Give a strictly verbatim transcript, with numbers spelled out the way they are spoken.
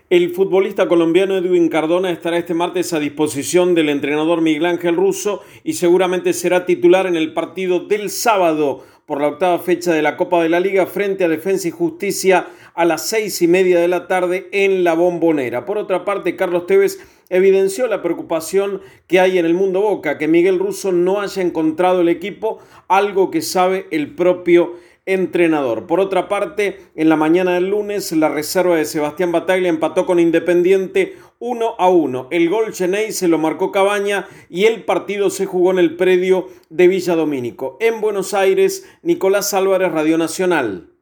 El futbolista colombiano Edwin Cardona estará este martes a disposición del entrenador Miguel Ángel Russo y seguramente será titular en el partido del sábado por la octava fecha de la Copa de la Liga frente a Defensa y Justicia a las seis y media de la tarde en La Bombonera. Por otra parte, Carlos Tevez evidenció la preocupación que hay en el mundo Boca, que Miguel Russo no haya encontrado el equipo, algo que sabe el propio entrenador. Por otra parte, en la mañana del lunes, la reserva de Sebastián Bataglia empató con Independiente uno a uno. El gol Cheney se lo marcó Cabaña y el partido se jugó en el predio de Villa Domínico. En Buenos Aires, Nicolás Álvarez, Radio Nacional.